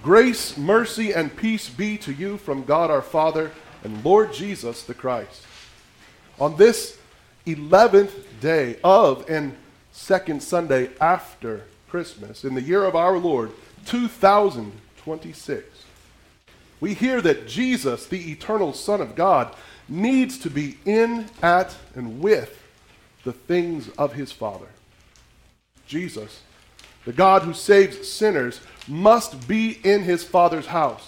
Grace, mercy, and peace be to you from God our Father and Lord Jesus the Christ. On this 11th day of and second Sunday after Christmas, in the year of our Lord, 2026, we hear that Jesus, the eternal Son of God, needs to be in, at, and with the things of his Father. Jesus, the God who saves sinners, must be in his Father's house.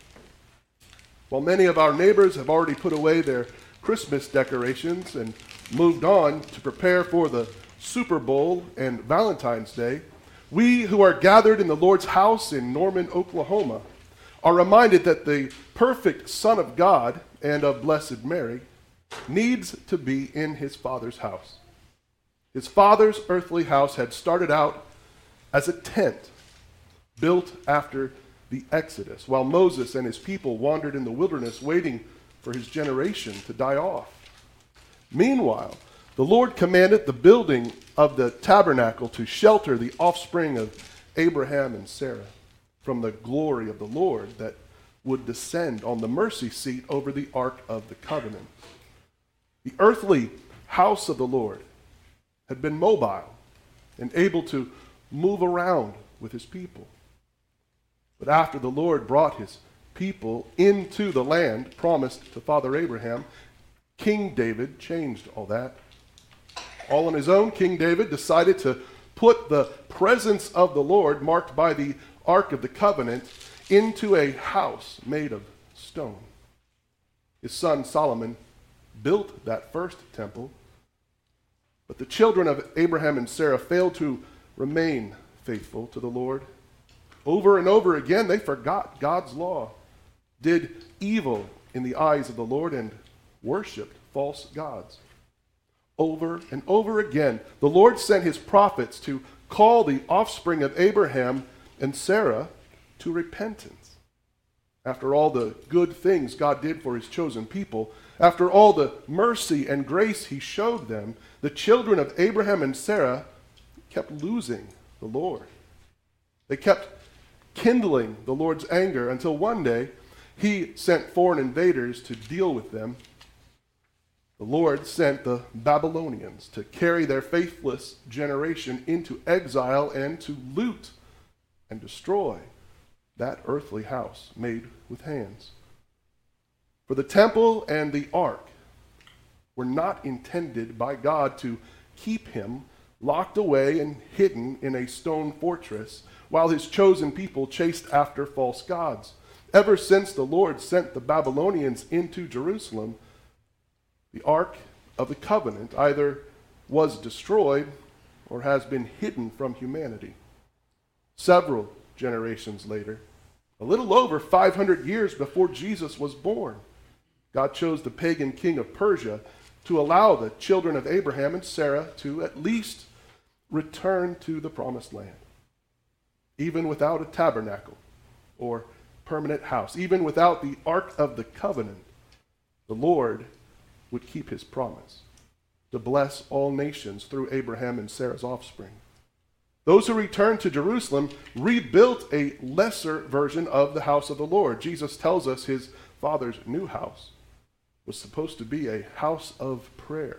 While many of our neighbors have already put away their Christmas decorations and moved on to prepare for the Super Bowl and Valentine's Day, we who are gathered in the Lord's house in Norman, Oklahoma, are reminded that the perfect Son of God and of Blessed Mary needs to be in his Father's house. His Father's earthly house had started out as a tent built after the Exodus, while Moses and his people wandered in the wilderness waiting for his generation to die off. Meanwhile, the Lord commanded the building of the tabernacle to shelter the offspring of Abraham and Sarah from the glory of the Lord that would descend on the mercy seat over the Ark of the Covenant. The earthly house of the Lord had been mobile and able to move around with his people. But after the Lord brought his people into the land promised to Father Abraham, King David changed all that. All on his own, King David decided to put the presence of the Lord, marked by the Ark of the Covenant, into a house made of stone. His son Solomon built that first temple, but the children of Abraham and Sarah failed to remain faithful to the Lord. Over and over again, they forgot God's law, did evil in the eyes of the Lord, and worshiped false gods. Over and over again, the Lord sent his prophets to call the offspring of Abraham and Sarah to repentance. After all the good things God did for his chosen people, after all the mercy and grace he showed them, the children of Abraham and Sarah kept losing the Lord. They kept kindling the Lord's anger until one day he sent foreign invaders to deal with them. The Lord sent the Babylonians to carry their faithless generation into exile and to loot and destroy that earthly house made with hands. For the temple and the ark were not intended by God to keep him locked away and hidden in a stone fortress while his chosen people chased after false gods. Ever since the Lord sent the Babylonians into Jerusalem, the Ark of the Covenant either was destroyed or has been hidden from humanity. Several generations later, a little over 500 years before Jesus was born, God chose the pagan king of Persia to allow the children of Abraham and Sarah to at least return to the promised land. Even without a tabernacle or permanent house, even without the Ark of the Covenant, the Lord would keep his promise to bless all nations through Abraham and Sarah's offspring. Those who returned to Jerusalem rebuilt a lesser version of the house of the Lord. Jesus tells us his Father's new house was supposed to be a house of prayer.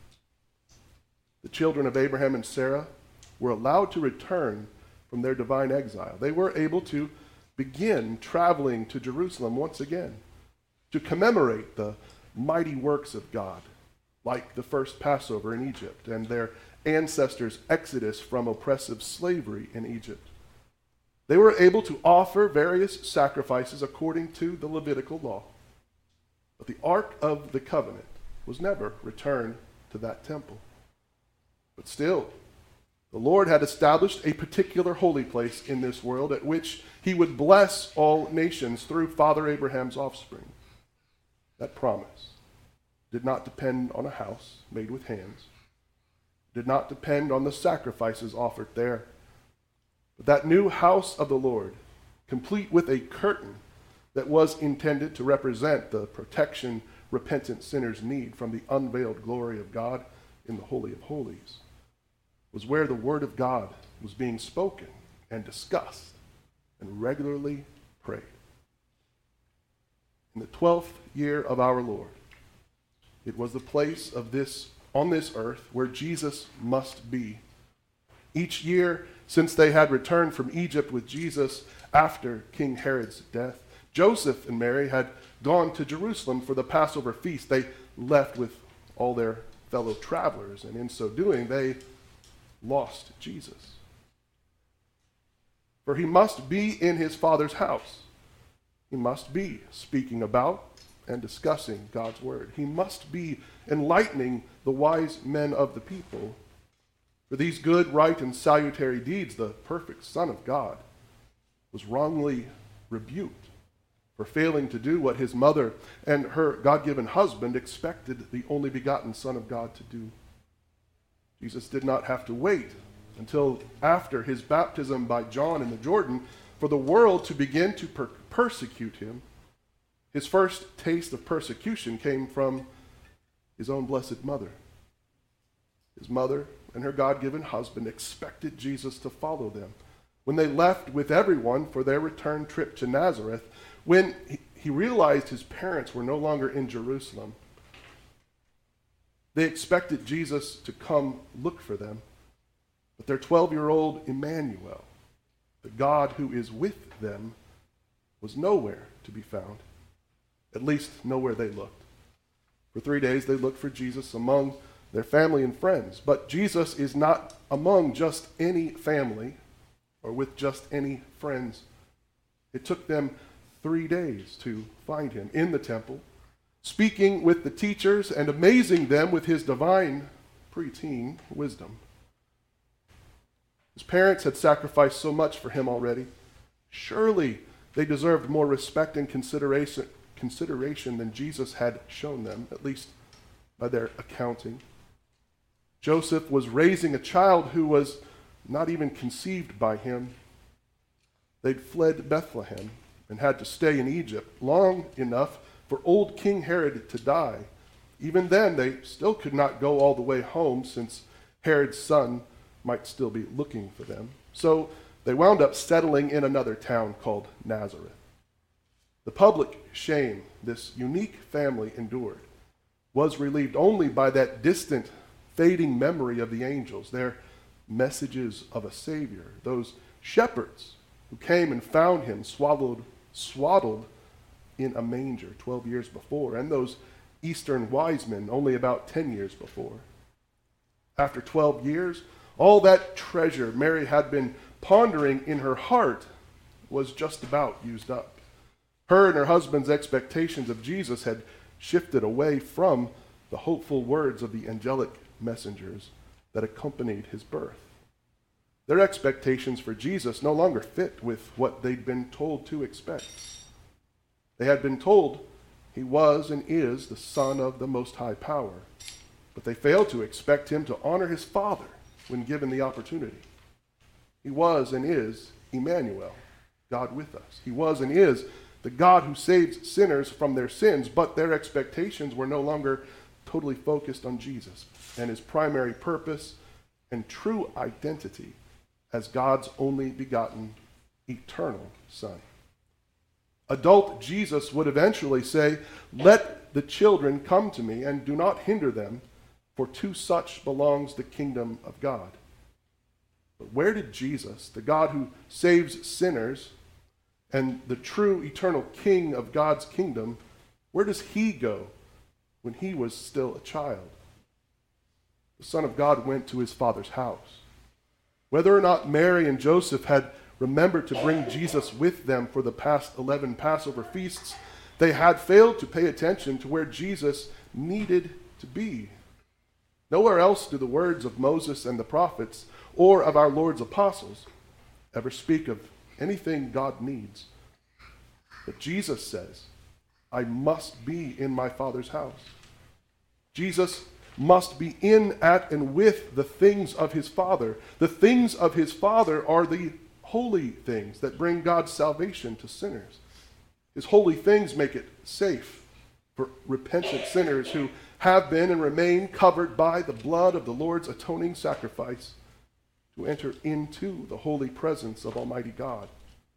The children of Abraham and Sarah were allowed to return from their divine exile. They were able to begin traveling to Jerusalem once again to commemorate the mighty works of God, like the first Passover in Egypt and their ancestors' exodus from oppressive slavery in Egypt. They were able to offer various sacrifices according to the Levitical law. But the Ark of the Covenant was never returned to that temple. But still, the Lord had established a particular holy place in this world at which he would bless all nations through Father Abraham's offspring. That promise did not depend on a house made with hands, did not depend on the sacrifices offered there. But that new house of the Lord, complete with a curtain that was intended to represent the protection repentant sinners need from the unveiled glory of God in the Holy of Holies, was where the Word of God was being spoken and discussed and regularly prayed. In the 12th year of our Lord, it was the place of this on this earth where Jesus must be. Each year since they had returned from Egypt with Jesus after King Herod's death, Joseph and Mary had gone to Jerusalem for the Passover feast. They left with all their fellow travelers, and in so doing, they lost Jesus. For he must be in his Father's house. He must be speaking about and discussing God's word. He must be enlightening the wise men of the people. For these good, right, and salutary deeds, the perfect Son of God was wrongly rebuked for failing to do what his mother and her God-given husband expected the only begotten Son of God to do. Jesus did not have to wait until after his baptism by John in the Jordan for the world to begin to persecute him. His first taste of persecution came from his own blessed mother. His mother and her God-given husband expected Jesus to follow them. When they left with everyone for their return trip to Nazareth, when he realized his parents were no longer in Jerusalem, they expected Jesus to come look for them. But their 12-year-old Emmanuel, the God who is with them, was nowhere to be found, at least nowhere they looked. For 3 days they looked for Jesus among their family and friends. But Jesus is not among just any family or with just any friends. It took them 3 days to find him in the temple, speaking with the teachers and amazing them with his divine preteen wisdom. His parents had sacrificed so much for him already. Surely they deserved more respect and consideration than Jesus had shown them, at least by their accounting. Joseph was raising a child who was not even conceived by him. They'd fled Bethlehem and had to stay in Egypt long enough for old King Herod to die. Even then, they still could not go all the way home since Herod's son might still be looking for them. So they wound up settling in another town called Nazareth. The public shame this unique family endured was relieved only by that distant, fading memory of the angels, their messages of a Savior, those shepherds who came and found him swaddled in a manger 12 years before, and those Eastern wise men only about 10 years before. After 12 years, all that treasure Mary had been pondering in her heart was just about used up. Her and her husband's expectations of Jesus had shifted away from the hopeful words of the angelic messengers that accompanied his birth. Their expectations for Jesus no longer fit with what they'd been told to expect. They had been told he was and is the Son of the Most High Power, but they failed to expect him to honor his Father when given the opportunity. He was and is Emmanuel, God with us. He was and is the God who saves sinners from their sins, but their expectations were no longer totally focused on Jesus and his primary purpose and true identity as God's only begotten eternal Son. Adult Jesus would eventually say, "Let the children come to me and do not hinder them, for to such belongs the kingdom of God." But where did Jesus, the God who saves sinners and the true eternal King of God's kingdom, where does he go when he was still a child? The Son of God went to his Father's house. Whether or not Mary and Joseph had remembered to bring Jesus with them for the past 11 Passover feasts, they had failed to pay attention to where Jesus needed to be. Nowhere else do the words of Moses and the prophets or of our Lord's apostles ever speak of anything God needs. But Jesus says, "I must be in my Father's house." Jesus must be in, at, and with the things of his Father. The things of his Father are the holy things that bring God's salvation to sinners. His holy things make it safe for repentant sinners who have been and remain covered by the blood of the Lord's atoning sacrifice to enter into the holy presence of Almighty God.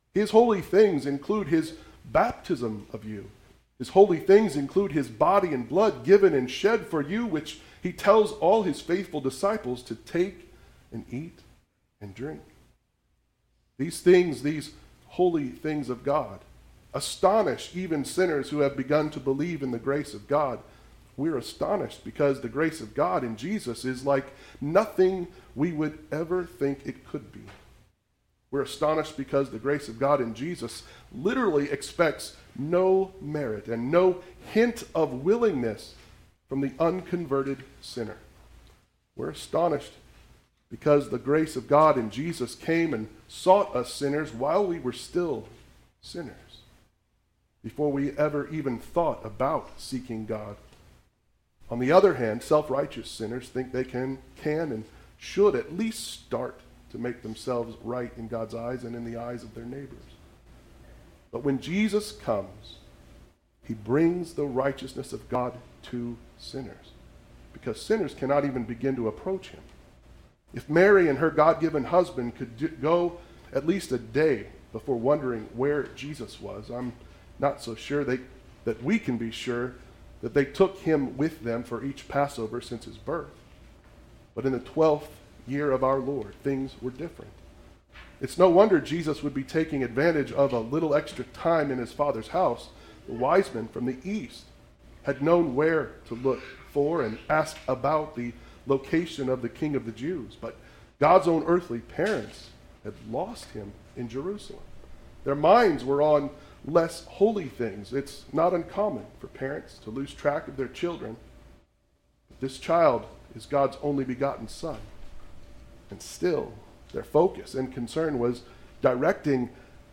His holy things include his baptism of you. His holy things include his body and blood given and shed for you, which he tells all his faithful disciples to take and eat and drink. These things, these holy things of God, astonish even sinners who have begun to believe in the grace of God. We're astonished because the grace of God in Jesus is like nothing we would ever think it could be. We're astonished because the grace of God in Jesus literally expects no merit and no hint of willingness from the unconverted sinner. We're astonished because the grace of God in Jesus came and sought us sinners while we were still sinners, before we ever even thought about seeking God. On the other hand, self-righteous sinners think they can and should at least start to make themselves right in God's eyes and in the eyes of their neighbors. But when Jesus comes, he brings the righteousness of God to sinners, because sinners cannot even begin to approach him. If Mary and her God-given husband could go at least a day before wondering where Jesus was, I'm not so sure that we can be sure that they took him with them for each Passover since his birth. But in the 12th year of our Lord, things were different. It's no wonder Jesus would be taking advantage of a little extra time in his Father's house. The wise men from the east had known where to look for and ask about the location of the King of the Jews. But God's own earthly parents had lost him in Jerusalem. Their minds were on less holy things. It's not uncommon for parents to lose track of their children. But this child is God's only begotten son. And still, their focus and concern was directed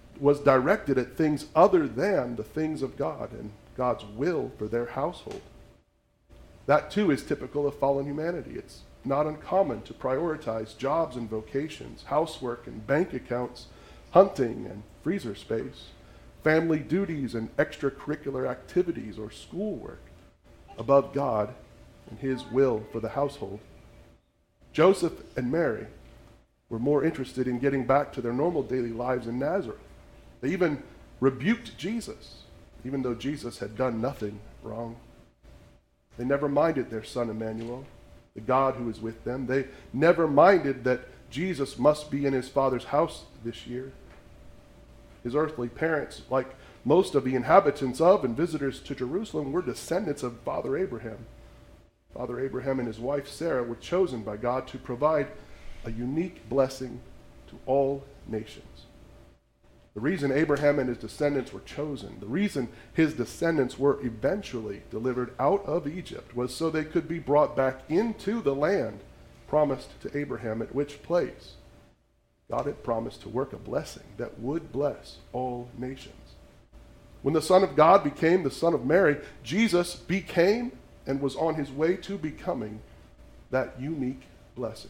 at things other than the things of God and God's will for their household. That too is typical of fallen humanity. It's not uncommon to prioritize jobs and vocations, housework and bank accounts, hunting and freezer space, family duties and extracurricular activities or schoolwork above God and his will for the household. Joseph and Mary were more interested in getting back to their normal daily lives in Nazareth. They even rebuked Jesus, even though Jesus had done nothing wrong. They never minded their son Emmanuel, the God who is with them. They never minded that Jesus must be in his Father's house this year. His earthly parents, like most of the inhabitants of and visitors to Jerusalem, were descendants of Father Abraham. Father Abraham and his wife Sarah were chosen by God to provide a unique blessing to all nations. The reason Abraham and his descendants were chosen, the reason his descendants were eventually delivered out of Egypt, was so they could be brought back into the land promised to Abraham, at which place God had promised to work a blessing that would bless all nations. When the Son of God became the Son of Mary, Jesus became and was on his way to becoming that unique blessing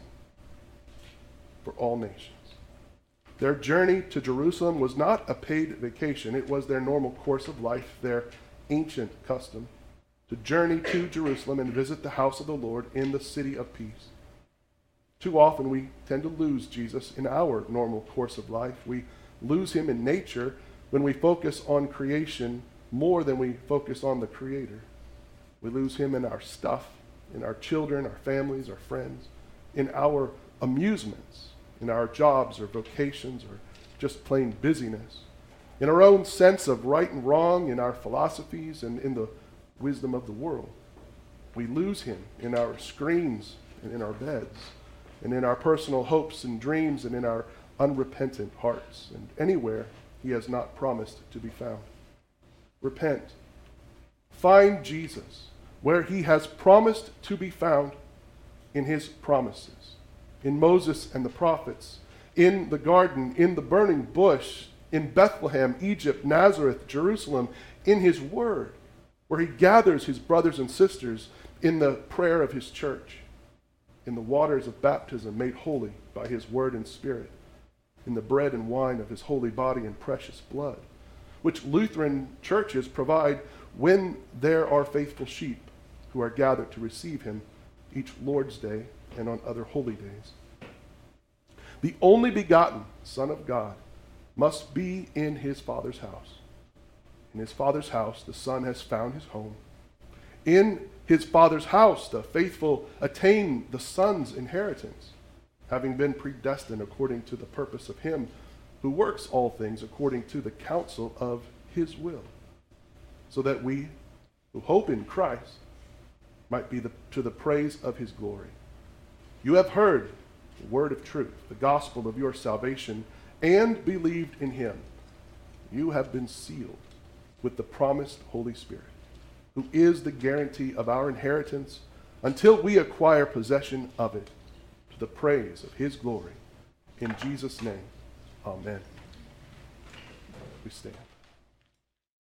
for all nations. Their journey to Jerusalem was not a paid vacation. It was their normal course of life, their ancient custom, to journey to Jerusalem and visit the house of the Lord in the city of peace. Too often we tend to lose Jesus in our normal course of life. We lose him in nature when we focus on creation more than we focus on the Creator. We lose him in our stuff, in our children, our families, our friends, in our amusements, in our jobs or vocations or just plain busyness, in our own sense of right and wrong, in our philosophies, and in the wisdom of the world. We lose him in our screens and in our beds, and in our personal hopes and dreams, and in our unrepentant hearts, and anywhere he has not promised to be found. Repent. Find Jesus where he has promised to be found in his promises, in Moses and the prophets, in the garden, in the burning bush, in Bethlehem, Egypt, Nazareth, Jerusalem, in his word, where he gathers his brothers and sisters in the prayer of his church, in the waters of baptism made holy by his word and spirit, in the bread and wine of his holy body and precious blood, which Lutheran churches provide when there are faithful sheep who are gathered to receive him each Lord's Day and on other holy days. The only begotten Son of God must be in his Father's house. In his Father's house, the Son has found his home. In his Father's house, the faithful attain the Son's inheritance, having been predestined according to the purpose of him who works all things according to the counsel of his will, so that we who hope in Christ might be to the praise of his glory. You have heard the word of truth, the gospel of your salvation, and believed in him. You have been sealed with the promised Holy Spirit, who is the guarantee of our inheritance until we acquire possession of it, to the praise of his glory. In Jesus' name, amen. We stand.